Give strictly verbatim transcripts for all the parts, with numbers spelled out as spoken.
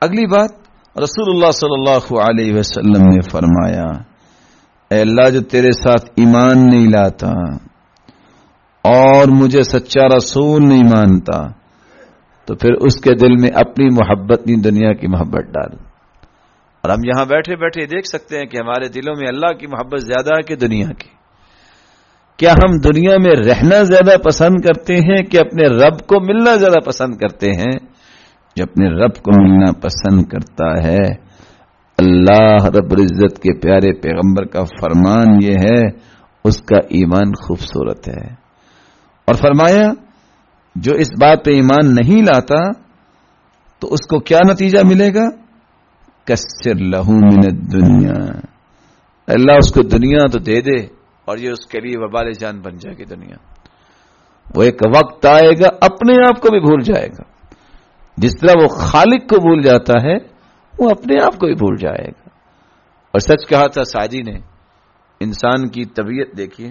اگلی بات رسول اللہ صلی اللہ علیہ وسلم نے فرمایا، اے اللہ جو تیرے ساتھ ایمان نہیں لاتا اور مجھے سچا رسول نہیں مانتا تو پھر اس کے دل میں اپنی محبت نہیں دنیا کی محبت ڈال۔ اور ہم یہاں بیٹھے بیٹھے دیکھ سکتے ہیں کہ ہمارے دلوں میں اللہ کی محبت زیادہ ہے کہ دنیا کی۔ کیا ہم دنیا میں رہنا زیادہ پسند کرتے ہیں کہ اپنے رب کو ملنا زیادہ پسند کرتے ہیں؟ جو اپنے رب کو ملنا پسند کرتا ہے، اللہ رب العزت کے پیارے پیغمبر کا فرمان یہ ہے اس کا ایمان خوبصورت ہے۔ اور فرمایا جو اس بات پہ ایمان نہیں لاتا تو اس کو کیا نتیجہ ملے گا؟ کسر لہو من الدنیا، اللہ اس کو دنیا تو دے دے اور یہ اس کے لیے وبال جان بن جائے گی دنیا۔ وہ ایک وقت آئے گا اپنے آپ کو بھی بھول جائے گا، جس طرح وہ خالق کو بھول جاتا ہے وہ اپنے آپ کو بھی بھول جائے گا۔ اور سچ کہا تھا سعدی نے، انسان کی طبیعت دیکھیے،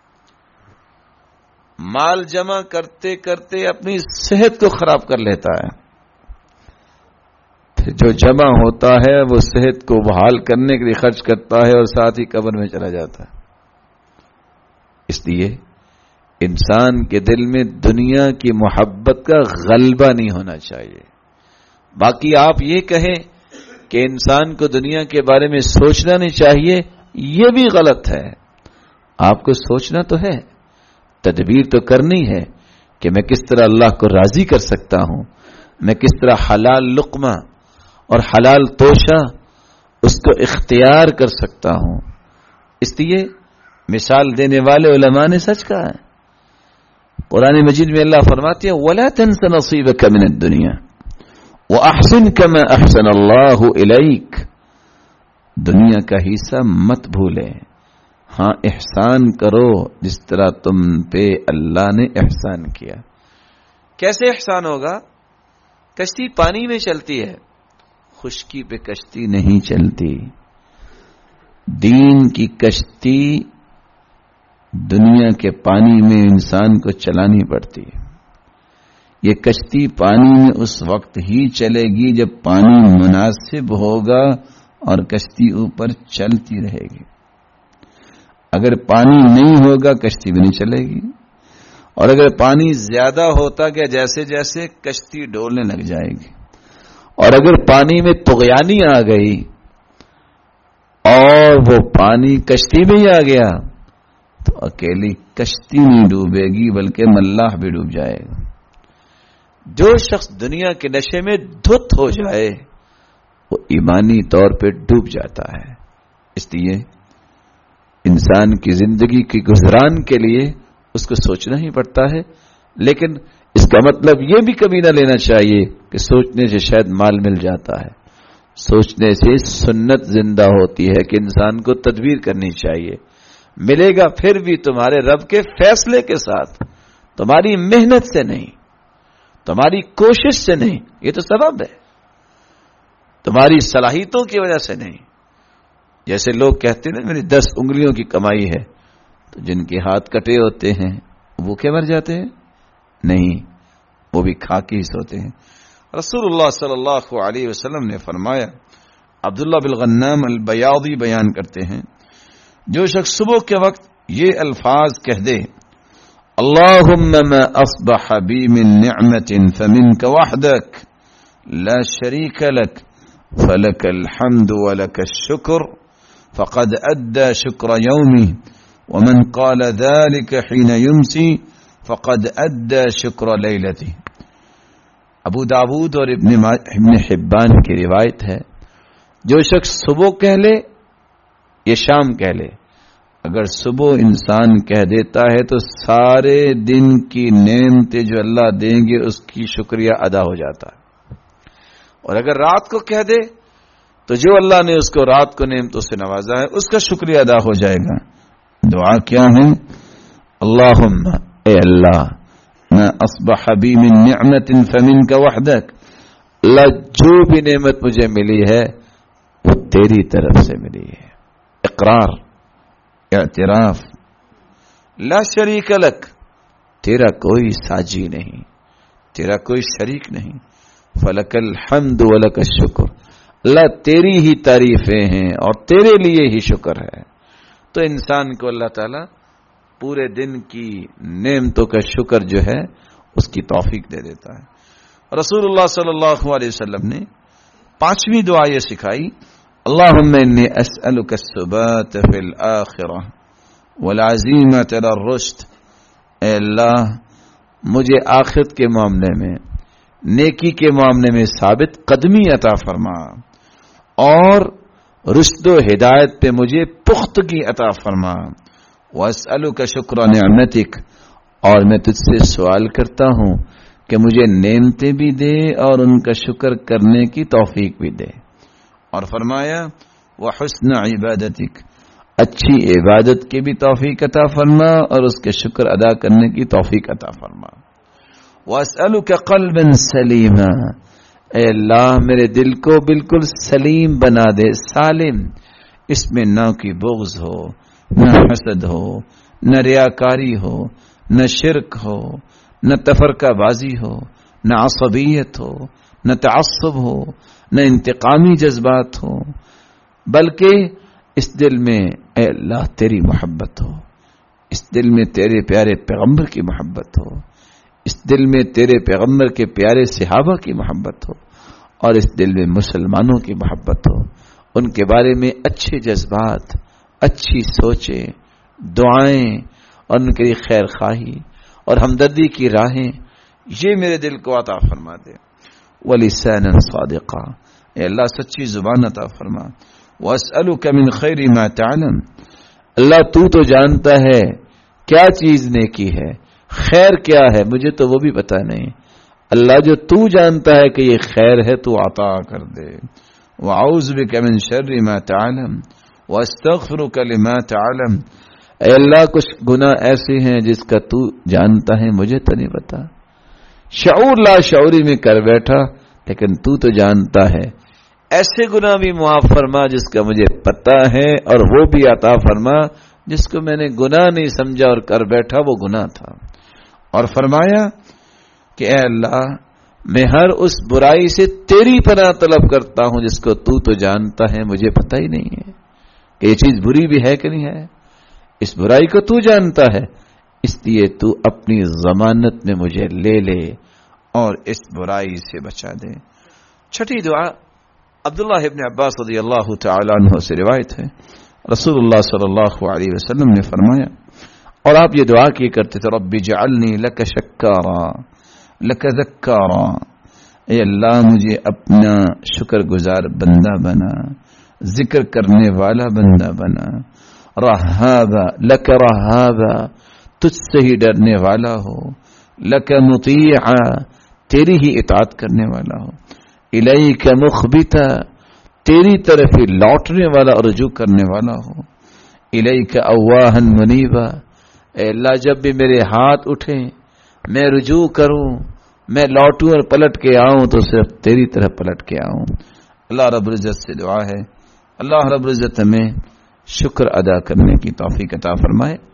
مال جمع کرتے کرتے اپنی صحت کو خراب کر لیتا ہے، پھر جو جمع ہوتا ہے وہ صحت کو بحال کرنے کے لیے خرچ کرتا ہے اور ساتھ ہی قبر میں چلا جاتا ہے۔ اس لیے انسان کے دل میں دنیا کی محبت کا غلبہ نہیں ہونا چاہیے۔ باقی آپ یہ کہیں کہ انسان کو دنیا کے بارے میں سوچنا نہیں چاہیے، یہ بھی غلط ہے۔ آپ کو سوچنا تو ہے، تدبیر تو کرنی ہے کہ میں کس طرح اللہ کو راضی کر سکتا ہوں، میں کس طرح حلال لقمہ اور حلال توشہ اس کو اختیار کر سکتا ہوں۔ اس لیے مثال دینے والے علماء نے سچ کہا ہے۔ قرآن مجید میں اللہ فرماتے ہیں وَلَا تَنْسَ نَصِيبَكَ مِنَ الدُّنْيَا وَأَحْسِنْ كَمَا أَحْسَنَ اللَّهُ إِلَيْكَ، دنیا کا حصہ مت بھولے، ہاں احسان کرو جس طرح تم پہ اللہ نے احسان کیا۔ کیسے احسان ہوگا؟ کشتی پانی میں چلتی ہے، خشکی پہ کشتی نہیں چلتی۔ دین کی کشتی دنیا کے پانی میں انسان کو چلانی پڑتی ہے۔ یہ کشتی پانی میں اس وقت ہی چلے گی جب پانی مناسب ہوگا اور کشتی اوپر چلتی رہے گی۔ اگر پانی نہیں ہوگا کشتی بھی نہیں چلے گی، اور اگر پانی زیادہ ہوتا گیا جیسے جیسے کشتی ڈولنے لگ جائے گی، اور اگر پانی میں طغیانی آ گئی اور وہ پانی کشتی میں ہی آ گیا تو اکیلی کشتی نہیں ڈوبے گی بلکہ ملاح بھی ڈوب جائے گا۔ جو شخص دنیا کے نشے میں دھت ہو جائے وہ ایمانی طور پہ ڈوب جاتا ہے۔ اس لیے انسان کی زندگی کی گزران کے لیے اس کو سوچنا ہی پڑتا ہے، لیکن اس کا مطلب یہ بھی کبھی نہ لینا چاہیے کہ سوچنے سے شاید مال مل جاتا ہے۔ سوچنے سے سنت زندہ ہوتی ہے کہ انسان کو تدبیر کرنی چاہیے۔ ملے گا پھر بھی تمہارے رب کے فیصلے کے ساتھ، تمہاری محنت سے نہیں، تمہاری کوشش سے نہیں، یہ تو سبب ہے، تمہاری صلاحیتوں کی وجہ سے نہیں۔ جیسے لوگ کہتے ہیں نا میری دس انگلیوں کی کمائی ہے، تو جن کے ہاتھ کٹے ہوتے ہیں وہ کیا مر جاتے ہیں؟ نہیں، وہ بھی کھا کے ہی سوتے ہیں۔ رسول اللہ صلی اللہ علیہ وسلم نے فرمایا، عبداللہ بالغنام البیاضی بیان کرتے ہیں، جو شخص صبح کے وقت یہ الفاظ کہہ دے اللہم ما اصبح بی من نعمت فمنک وحدک لا شریک لک فلک الحمد ولک الشکر فقد ادى شکر یومی ومن قال ذلك حين يمسی فقد ادى شکر لیلتی۔ ابو داود اور ابن ابن حبان کی روایت ہے، جو شخص صبح کہہ لے یہ شام کہہ لے، اگر صبح انسان کہہ دیتا ہے تو سارے دن کی نعمتیں جو اللہ دیں گے اس کی شکریہ ادا ہو جاتا ہے، اور اگر رات کو کہہ دے تو جو اللہ نے اس کو رات کو نعمتوں سے نوازا ہے اس کا شکریہ ادا ہو جائے گا۔ دعا کیا ہے؟ اللہم، اے اللہ، ما اصبح بی من نعمت فمنک وحدک، اللہ جو بھی نعمت مجھے ملی ہے وہ تیری طرف سے ملی ہے۔ اقرار، اعتراف، لا شریک لک، تیرا کوئی ساجی نہیں، تیرا کوئی شریک نہیں، فلک الحمد ولک الشکر، اللہ تیری ہی تعریفیں ہیں اور تیرے لیے ہی شکر ہے۔ تو انسان کو اللہ تعالیٰ پورے دن کی نعمتوں کا شکر جو ہے اس کی توفیق دے دیتا ہے۔ رسول اللہ صلی اللہ علیہ وسلم نے پانچویں دعا یہ سکھائی، اللہم انی اسألک الثبات فی الآخرہ والعزیمۃ علی الرشد، اے اللہ مجھے آخرت کے معاملے میں، نیکی کے معاملے میں ثابت قدمی عطا فرما، اور رشد و ہدایت پہ مجھے پختگی عطا فرما، واسألک شکر نعمتک، اور میں تجھ سے سوال کرتا ہوں کہ مجھے نعمتیں بھی دے اور ان کا شکر کرنے کی توفیق بھی دے۔ اور فرمایا وحسن عبادتک، اچھی عبادت کی بھی توفیق عطا فرما اور اس کے شکر ادا کرنے کی توفیق عطا فرما۔ واسألک قلبا سلیما، اے اللہ میرے دل کو بالکل سلیم بنا دے، سالم، اس میں نہ کوئی بغض ہو، نہ حسد ہو، نہ ریاکاری ہو، نہ شرک ہو، نہ تفرقہ بازی ہو، نہ عصبیت ہو، نہ تعصب ہو، نہ انتقامی جذبات ہو، بلکہ اس دل میں اے اللہ تیری محبت ہو، اس دل میں تیرے پیارے پیغمبر کی محبت ہو، اس دل میں تیرے پیغمبر کے پیارے صحابہ کی محبت ہو، اور اس دل میں مسلمانوں کی محبت ہو، ان کے بارے میں اچھے جذبات، اچھی سوچیں، دعائیں اور ان کے خیر خواہی اور ہمدردی کی راہیں، یہ میرے دل کو عطا فرما دے۔ وَلِسَانًا صَادِقًا، اے اللہ سچی زبان عطا فرما۔ وَأَسْأَلُكَ مِنْ خَيْرِ مَا تَعْلَمُ، اللہ تو تو جانتا ہے کیا چیز نیکی ہے، خیر کیا ہے، مجھے تو وہ بھی پتہ نہیں، اللہ جو تو جانتا ہے کہ یہ خیر ہے تو عطا کر دے۔ وَأَعُوذُ بِكَ مِنْ شَرِّ مَا تَعْلَمُ وَأَسْتَغْفِرُكَ لِمَا تَعْلَمُ، اے اللہ کچھ گناہ ایسے ہیں جس کا تو جانتا ہے مجھے تو نہیں پتا، شعور لا شعوری میں کر بیٹھا لیکن تو تو جانتا ہے، ایسے گناہ بھی معاف فرما جس کا مجھے پتا ہے، اور وہ بھی عطا فرما جس کو میں نے گناہ نہیں سمجھا اور کر بیٹھا وہ گناہ تھا۔ اور فرمایا کہ اے اللہ میں ہر اس برائی سے تیری پناہ طلب کرتا ہوں جس کو تو تو جانتا ہے مجھے پتہ ہی نہیں ہے کہ یہ چیز بری بھی ہے کہ نہیں ہے، اس برائی کو تو جانتا ہے، اس لیے تو اپنی ضمانت میں مجھے لے لے اور اس برائی سے بچا دے۔ چھٹی دعا عبداللہ ابن عباس رضی اللہ تعالی عنہ سے روایت ہے، رسول اللہ صلی اللہ علیہ وسلم نے فرمایا، اور آپ یہ دعا کیا کرتے تھے، رب اجعلنی لک شکارا لک ذکارا، اے اللہ مجھے اپنا شکر گزار بندہ بنا، ذکر کرنے والا بندہ بنا، رہابا لک رہابا، تجھ سے ہی ڈرنے والا ہو، لک مطیعا، تیری ہی اطاعت کرنے والا ہو، الیک مخبتا، تیری طرف ہی لوٹنے والا اور رجوع کرنے والا ہو، الیک اواہا منیبا، اے اللہ جب بھی میرے ہاتھ اٹھیں میں رجوع کروں، میں لوٹوں اور پلٹ کے آؤں تو صرف تیری طرف پلٹ کے آؤں۔ اللہ رب العزت سے دعا ہے اللہ رب العزت ہمیں شکر ادا کرنے کی توفیق عطا فرمائے۔